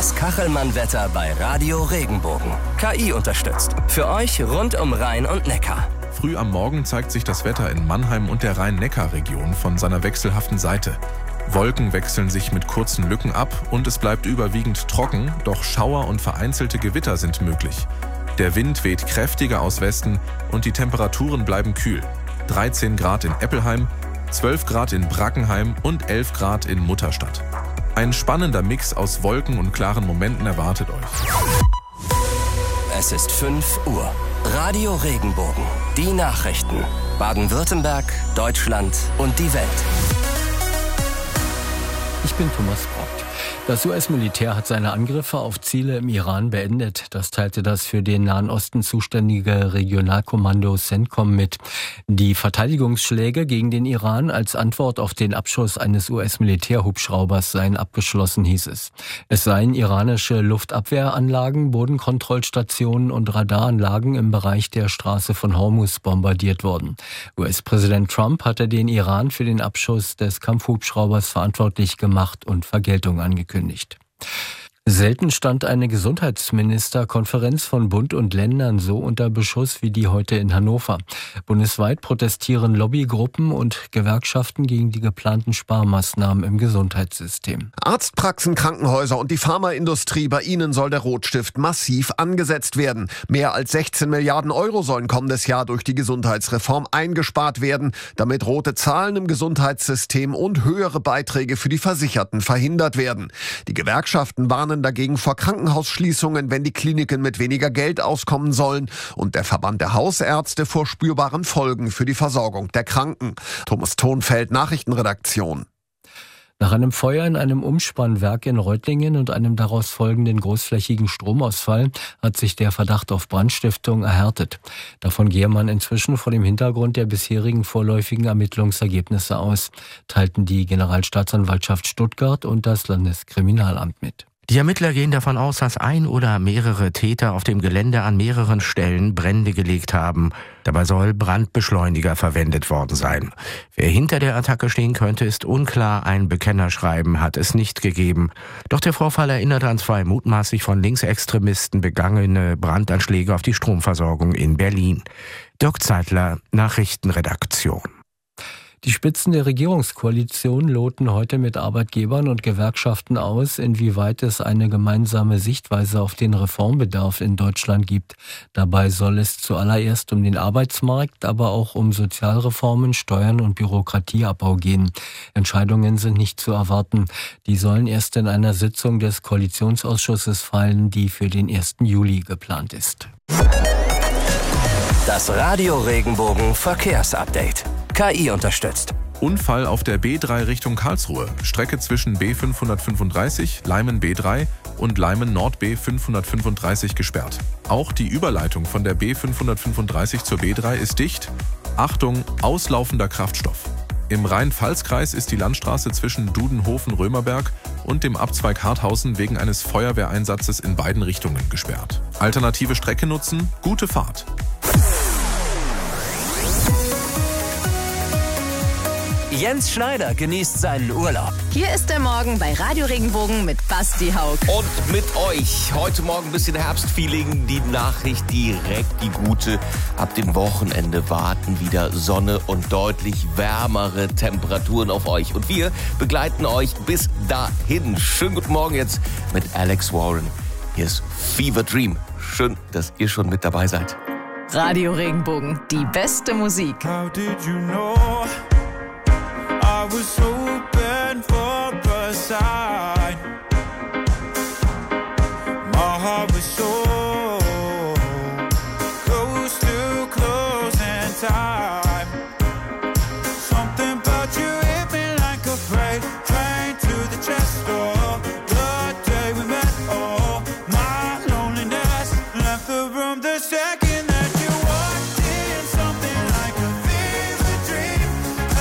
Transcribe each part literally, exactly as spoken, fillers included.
Das Kachelmann-Wetter bei Radio Regenbogen. K I unterstützt. Für euch rund um Rhein und Neckar. Früh am Morgen zeigt sich das Wetter in Mannheim und der Rhein-Neckar-Region von seiner wechselhaften Seite. Wolken wechseln sich mit kurzen Lücken ab und es bleibt überwiegend trocken, doch Schauer und vereinzelte Gewitter sind möglich. Der Wind weht kräftiger aus Westen und die Temperaturen bleiben kühl. dreizehn Grad in Eppelheim, zwölf Grad in Brackenheim und elf Grad in Mutterstadt. Ein spannender Mix aus Wolken und klaren Momenten erwartet euch. Es ist fünf Uhr. Radio Regenbogen. Die Nachrichten. Baden-Württemberg, Deutschland und die Welt. Ich bin Thomas Brock. Das U S-Militär hat seine Angriffe auf Ziele im Iran beendet. Das teilte das für den Nahen Osten zuständige Regionalkommando CENTCOM mit. Die Verteidigungsschläge gegen den Iran als Antwort auf den Abschuss eines U S-Militärhubschraubers seien abgeschlossen, hieß es. Es seien iranische Luftabwehranlagen, Bodenkontrollstationen und Radaranlagen im Bereich der Straße von Hormuz bombardiert worden. U S-Präsident Trump hatte den Iran für den Abschuss des Kampfhubschraubers verantwortlich gemacht und Vergeltung angekündigt. Selten stand eine Gesundheitsministerkonferenz von Bund und Ländern so unter Beschuss wie die heute in Hannover. Bundesweit protestieren Lobbygruppen und Gewerkschaften gegen die geplanten Sparmaßnahmen im Gesundheitssystem. Arztpraxen, Krankenhäuser und die Pharmaindustrie, bei ihnen soll der Rotstift massiv angesetzt werden. Mehr als sechzehn Milliarden Euro sollen kommendes Jahr durch die Gesundheitsreform eingespart werden, damit rote Zahlen im Gesundheitssystem und höhere Beiträge für die Versicherten verhindert werden. Die Gewerkschaften warnen dagegen vor Krankenhausschließungen, wenn die Kliniken mit weniger Geld auskommen sollen, und der Verband der Hausärzte vor spürbaren Folgen für die Versorgung der Kranken. Thomas Thonfeld, Nachrichtenredaktion. Nach einem Feuer in einem Umspannwerk in Reutlingen und einem daraus folgenden großflächigen Stromausfall hat sich der Verdacht auf Brandstiftung erhärtet. Davon gehe man inzwischen vor dem Hintergrund der bisherigen vorläufigen Ermittlungsergebnisse aus, teilten die Generalstaatsanwaltschaft Stuttgart und das Landeskriminalamt mit. Die Ermittler gehen davon aus, dass ein oder mehrere Täter auf dem Gelände an mehreren Stellen Brände gelegt haben. Dabei soll Brandbeschleuniger verwendet worden sein. Wer hinter der Attacke stehen könnte, ist unklar. Ein Bekennerschreiben hat es nicht gegeben. Doch der Vorfall erinnert an zwei mutmaßlich von Linksextremisten begangene Brandanschläge auf die Stromversorgung in Berlin. Dirk Zeitler, Nachrichtenredaktion. Die Spitzen der Regierungskoalition loten heute mit Arbeitgebern und Gewerkschaften aus, inwieweit es eine gemeinsame Sichtweise auf den Reformbedarf in Deutschland gibt. Dabei soll es zuallererst um den Arbeitsmarkt, aber auch um Sozialreformen, Steuern und Bürokratieabbau gehen. Entscheidungen sind nicht zu erwarten. Die sollen erst in einer Sitzung des Koalitionsausschusses fallen, die für den ersten Juli geplant ist. Das Radio Regenbogen Verkehrsupdate. K I unterstützt. Unfall auf der B drei Richtung Karlsruhe. Strecke zwischen B fünfhundertfünfunddreißig, Leimen B drei und Leimen Nord B fünfhundertfünfunddreißig gesperrt. Auch die Überleitung von der B fünfhundertfünfunddreißig zur B drei ist dicht. Achtung, auslaufender Kraftstoff. Im Rhein-Pfalz-Kreis ist die Landstraße zwischen Dudenhofen-Römerberg und dem Abzweig Harthausen wegen eines Feuerwehreinsatzes in beiden Richtungen gesperrt. Alternative Strecke nutzen, gute Fahrt. Jens Schneider genießt seinen Urlaub. Hier ist der Morgen bei Radio Regenbogen mit Basti Haug. Und mit euch. Heute Morgen ein bisschen Herbstfeeling. Die Nachricht direkt, die gute. Ab dem Wochenende warten wieder Sonne und deutlich wärmere Temperaturen auf euch. Und wir begleiten euch bis dahin. Schönen guten Morgen jetzt mit Alex Warren. Hier ist Fever Dream. Schön, dass ihr schon mit dabei seid. Radio Regenbogen, die beste Musik. How did you know? I was hoping for a sign. My heart was so close to closing time. Something about you hit me like a freight train to the chest door. The day we met, oh, my loneliness left the room the second that you walked in. Something like a fever dream.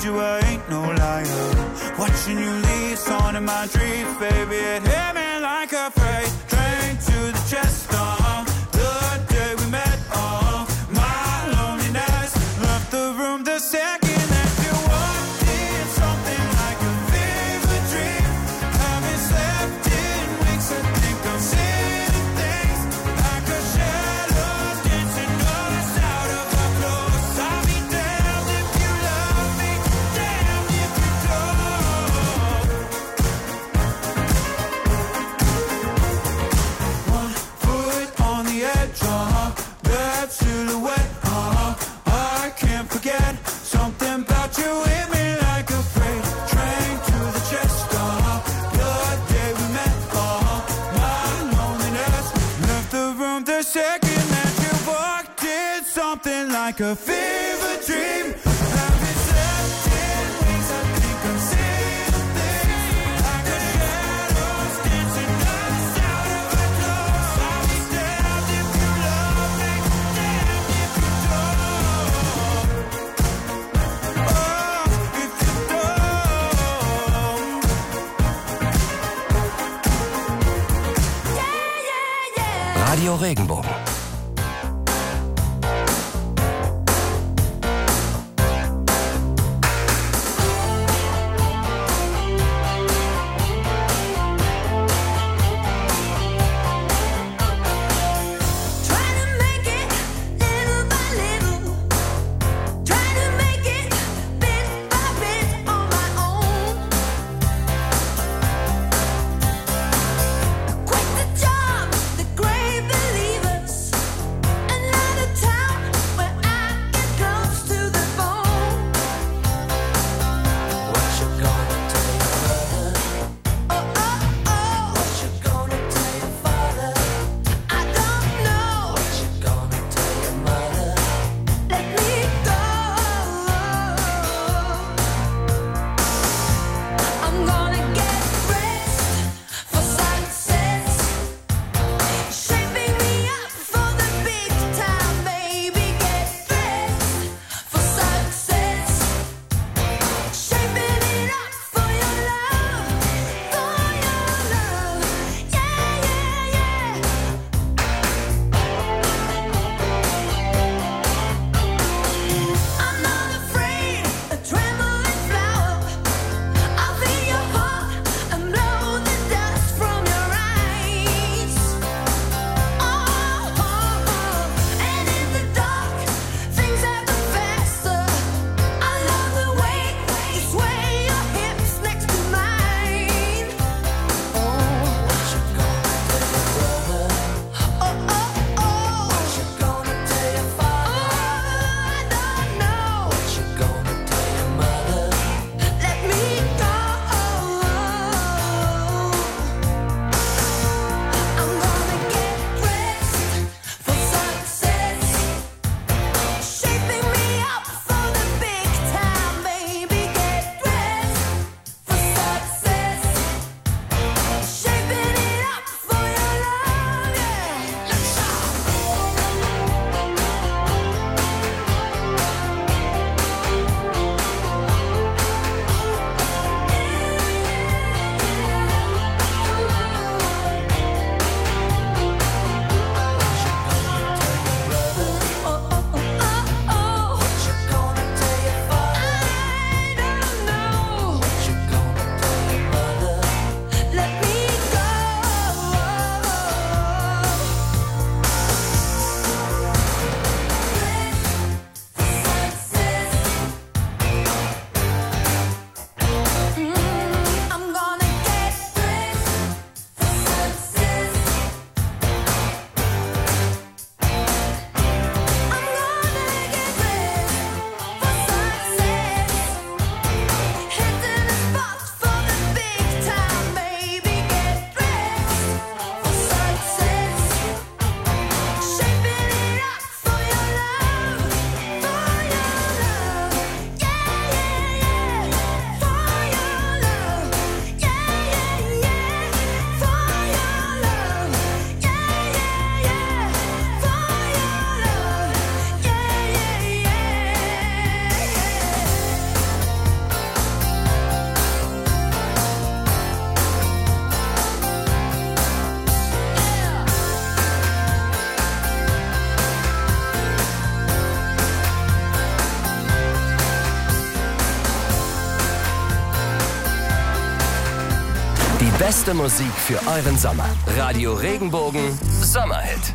you I ain't no liar. Watching you leave, song in my dreams, baby. It hit me like a freight train to the chest. Uh, the day we met, uh, my loneliness left the room the second that you walked in. Something like a fever dream. Haven't slept in weeks. I think I'm seeing things like a shadow dancing all us out of our clothes. I'll be damned if you love me, damned if you don't. One foot on the edge, uh-huh, that silhouette, uh-huh, I can't forget. Something about you hit me like a freight train to the chest, uh-huh, the day we met, uh-huh, my loneliness left the room the second that you walked in. Something like a fever dream. Haven't slept in weeks. I think I'm seeing things like a shadows dancing us out of our clothes. I'll be damned if you love me, damned if you don't. Oh, if you don't. Yeah, yeah, yeah. Radio Regenbogen. Trying to make it little by little, trying to make it bit by bit on my own. Quit the job, the great believers. Die beste Musik für euren Sommer. Radio Regenbogen Sommerhit.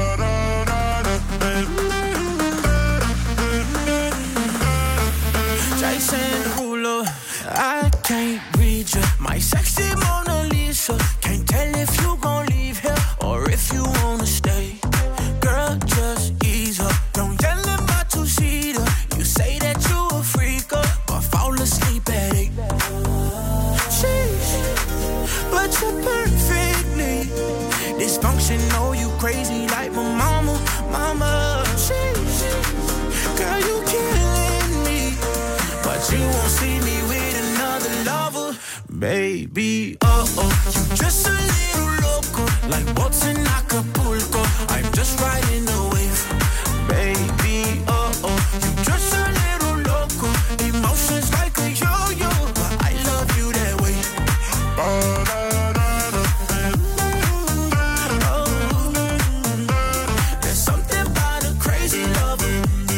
Jason Derulo, I can't read you. My sexy Mona Lisa. Can't tell if you gon' leave here or if you wanna stay. Girl, just ease up. Don't yell in my two-seater. You say that you a freaker, but fall asleep at eight. Sheesh, but you're perfectly dysfunctional. You crazy like my mama, mama. Sheesh, girl, you killing me, but you won't see me with another lover, baby. Oh oh, you just a little loco, like boats in Acapulco. I'm just riding the wave, baby. Oh oh, you just a little loco, emotions like a yo-yo, but I love you that way. Oh, there's something about a crazy lover.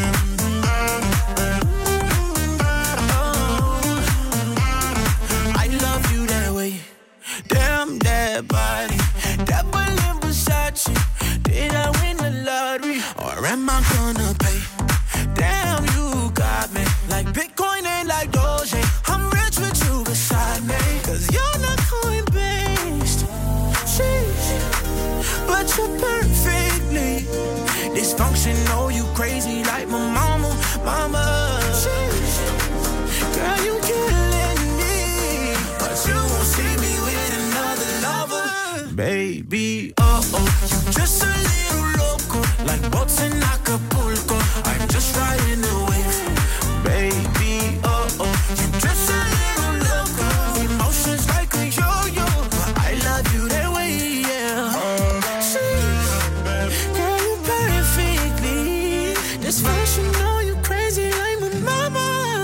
Damn that body, that Berlin Versace. Did I win the lottery or am I gonna pay? Damn, you got me like Bitcoin and like Doge. I'm rich with you beside me, cause you're not coin-based. Sheesh, but you're perfectly dysfunctional. You crazy like my mama, mama. Sheesh, girl, you killing me, but you won't see me with another lover, baby. Oh oh, you just a little loco, like boats in Acapulco. I'm just riding the wave, baby. Oh oh, you just a little loco, emotions like a yo-yo, but I love you that way, yeah. Sheesh, girl, you perfectly dysfunctional. You crazy like my mama.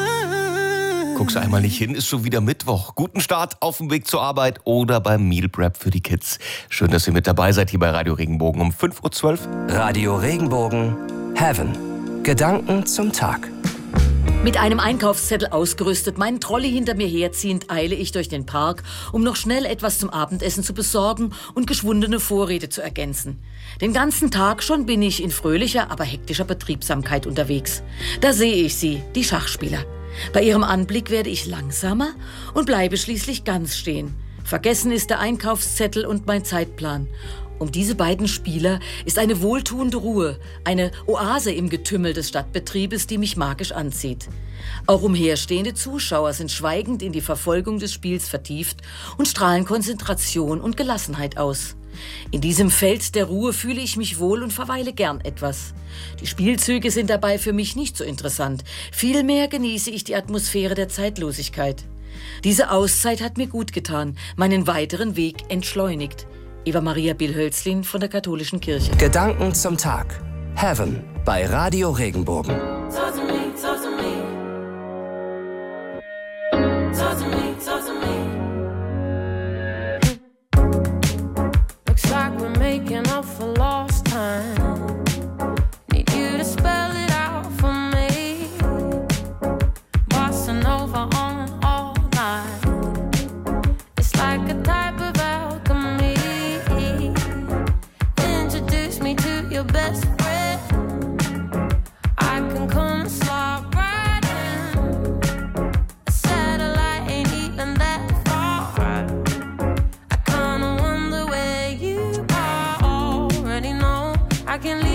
Guckst du einmal nicht hin, ist schon wieder Mittwoch. Guten Start auf dem Weg zur Arbeit oder beim Meal Prep für die Kids. Schön, dass ihr mit dabei seid hier bei Radio Regenbogen um fünf Uhr zwölf. Radio Regenbogen Heaven. Gedanken zum Tag. Mit einem Einkaufszettel ausgerüstet, meinen Trolley hinter mir herziehend, eile ich durch den Park, um noch schnell etwas zum Abendessen zu besorgen und geschwundene Vorräte zu ergänzen. Den ganzen Tag schon bin ich in fröhlicher, aber hektischer Betriebsamkeit unterwegs. Da sehe ich sie, die Schachspieler. Bei ihrem Anblick werde ich langsamer und bleibe schließlich ganz stehen. Vergessen ist der Einkaufszettel und mein Zeitplan. Um diese beiden Spieler ist eine wohltuende Ruhe, eine Oase im Getümmel des Stadtbetriebes, die mich magisch anzieht. Auch umherstehende Zuschauer sind schweigend in die Verfolgung des Spiels vertieft und strahlen Konzentration und Gelassenheit aus. In diesem Feld der Ruhe fühle ich mich wohl und verweile gern etwas. Die Spielzüge sind dabei für mich nicht so interessant. Vielmehr genieße ich die Atmosphäre der Zeitlosigkeit. Diese Auszeit hat mir gut getan, meinen weiteren Weg entschleunigt. Eva Maria Bill-Hölzlin von der Katholischen Kirche. Gedanken zum Tag. Heaven bei Radio Regenbogen. Talk to me, talk to me. Talk to me, talk to me. Looks like we're making up for lost time. Need you to spell it out for me. Bossa Nova on all night. It's like a type of alchemy. Introduce me to your best friend. I can come and slide right in. A satellite ain't even that far. I kinda wonder where you are. Already know I can leave.